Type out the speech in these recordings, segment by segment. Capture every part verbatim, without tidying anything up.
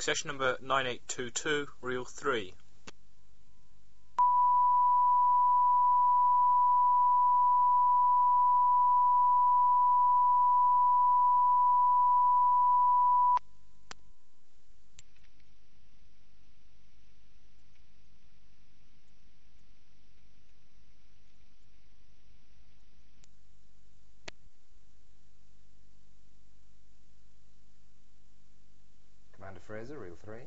Succession number nine eight two two, reel three. Commander Fraser, reel three.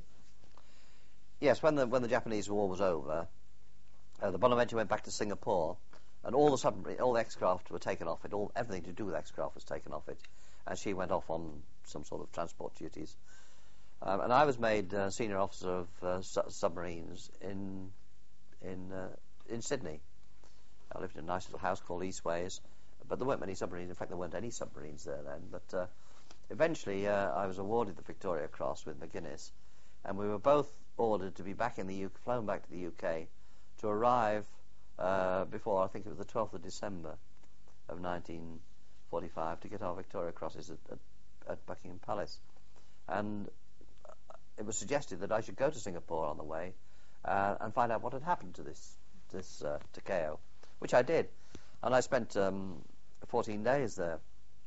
Yes, when the when the Japanese war was over, uh, the Bonaventure went back to Singapore, and all the submarine, all the X-craft were taken off it. All everything to do with X-craft was taken off it, and she went off on some sort of transport duties. Um, and I was made uh, senior officer of uh, su submarines in in uh, in Sydney. I lived in a nice little house called Eastways, but there weren't many submarines. In fact, there weren't any submarines there then. But uh, eventually, uh, I was awarded the Victoria Cross with McGuinness, and we were both ordered to be back in the U K, flown back to the U K, to arrive uh, before, I think it was the twelfth of December of nineteen forty-five, to get our Victoria Crosses at, at, at Buckingham Palace. And it was suggested that I should go to Singapore on the way uh, and find out what had happened to this this uh, Takeo, which I did. And I spent um, fourteen days there.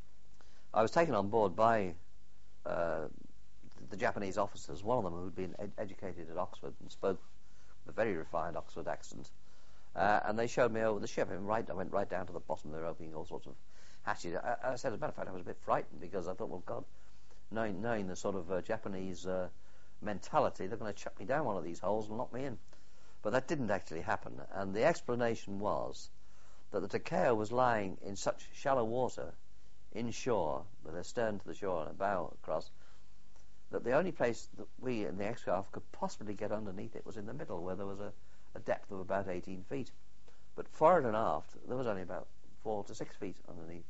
I was taken on board by uh, the Japanese officers, one of them who'd been ed educated at Oxford and spoke with a very refined Oxford accent. Uh, and they showed me over the ship, and right, I went right down to the bottom. They were opening all sorts of hatches. I, I said, as a matter of fact, I was a bit frightened, because I thought, well, God, knowing, knowing the sort of uh, Japanese uh, mentality, they're going to chuck me down one of these holes and lock me in. But that didn't actually happen, and the explanation was that the Takeo was lying in such shallow water inshore, with a stern to the shore and a bow across, that the only place that we in the X-craft could possibly get underneath it was in the middle, where there was a, a depth of about eighteen feet. But forward and aft, there was only about four to six feet underneath.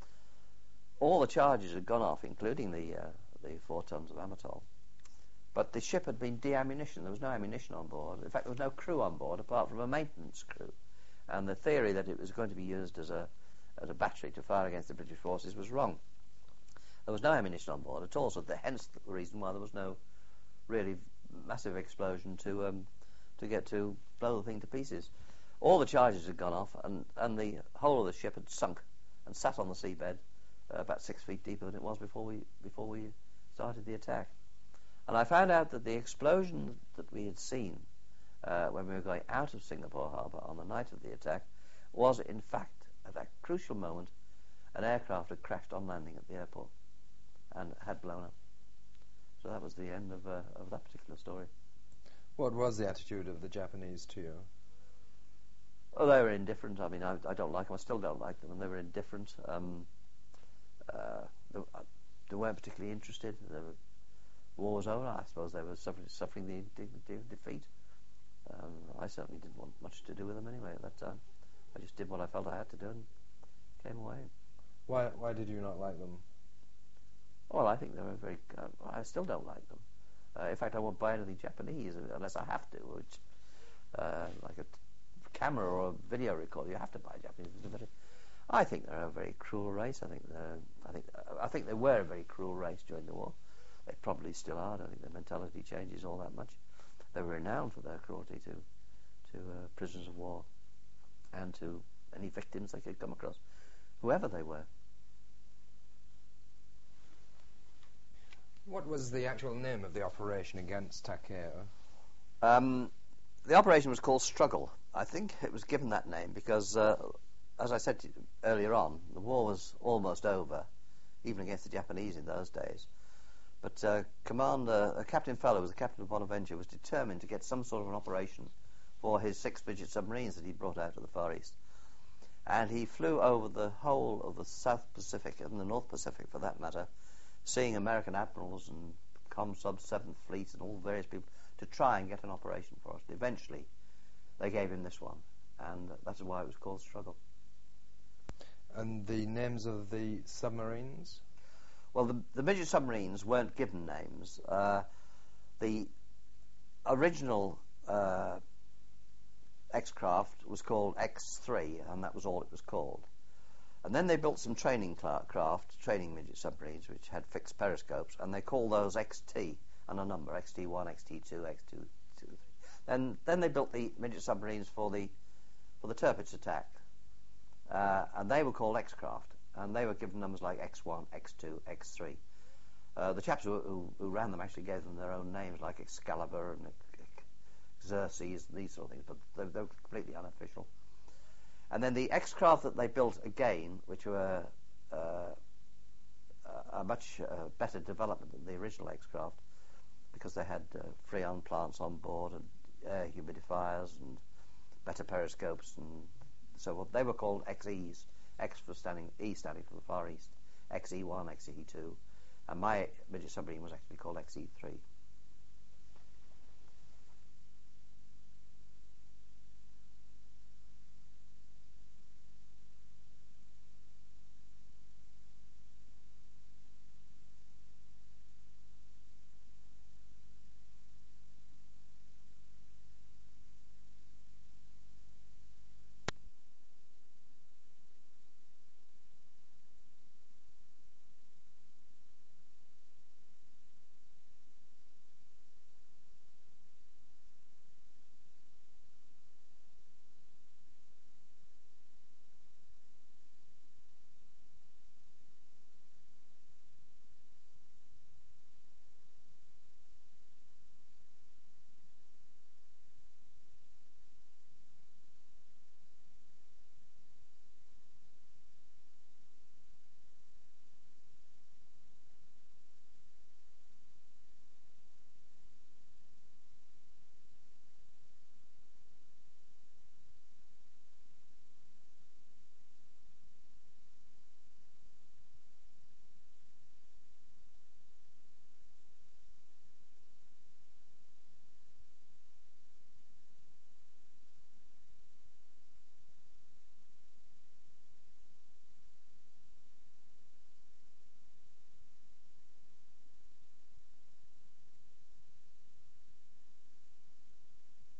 All the charges had gone off, including the uh, the four tons of Amatol. But the ship had been de-ammunitioned. There was no ammunition on board. In fact, there was no crew on board apart from a maintenance crew. And the theory that it was going to be used as a as a battery to fire against the British forces was wrong. There was no ammunition on board at all, so the, hence the reason why there was no really massive explosion to um, to get to blow the thing to pieces. All the charges had gone off, and, and the whole of the ship had sunk and sat on the seabed uh, about six feet deeper than it was before we before we started the attack. And I found out that the explosion that we had seen uh, when we were going out of Singapore Harbour on the night of the attack was, in fact, at that crucial moment, an aircraft had crashed on landing at the airport and had blown up. So that was the end of, uh, of that particular story. What was the attitude of the Japanese to you? Oh, they were indifferent. I mean, I, I don't like them. I still don't like them, and they were indifferent. Um, uh, they, uh, they weren't particularly interested. They were, war was over. I suppose they were suffering, suffering the indignity of defeat. Um, I certainly didn't want much to do with them anyway at that time. I just did what I felt I had to do and came away. Why Why did you not like them? Well, I think they were very... Uh, I still don't like them. Uh, in fact, I won't buy anything Japanese unless I have to, which, uh, like a t camera or a video recorder, you have to buy Japanese. I think they're a very cruel race. I think they're, I think uh, I think they were a very cruel race during the war. They probably still are. I don't think their mentality changes all that much. They were renowned for their cruelty to to uh, prisoners of war and to any victims they could come across, whoever they were. What was the actual name of the operation against Takeo? Um, the operation was called Struggle. I think it was given that name because, uh, as I said to you earlier on, the war was almost over, even against the Japanese in those days. But uh, Commander, uh, Captain Feller, who was the captain of Bonaventure, was determined to get some sort of an operation for his six midget submarines that he brought out to the Far East. And he flew over the whole of the South Pacific and the North Pacific, for that matter, seeing American admirals and Comsub seventh Fleet and all various people to try and get an operation for us. Eventually, they gave him this one, and that's why it was called Struggle. And the names of the submarines? Well, the, the midget submarines weren't given names. Uh, the original uh, X-craft was called X three, and that was all it was called. And then they built some training craft, training midget submarines, which had fixed periscopes, and they called those X T, and a number, X T one, X T two, X two, two, three. And then they built the midget submarines for the for the Tirpitz attack, uh, and they were called X-craft, and they were given numbers like X one, X two, X three. Uh, the chaps who, who, who ran them actually gave them their own names, like Excalibur and Xerxes and these sort of things, but they, they were completely unofficial. And then the X-craft that they built again, which were uh, a much uh, better development than the original X-craft, because they had uh, Freon plants on board and air humidifiers and better periscopes and so forth. They were called X Es, X for standing, E standing for the Far East, X E one, X E two, and my midget submarine was actually called X E three.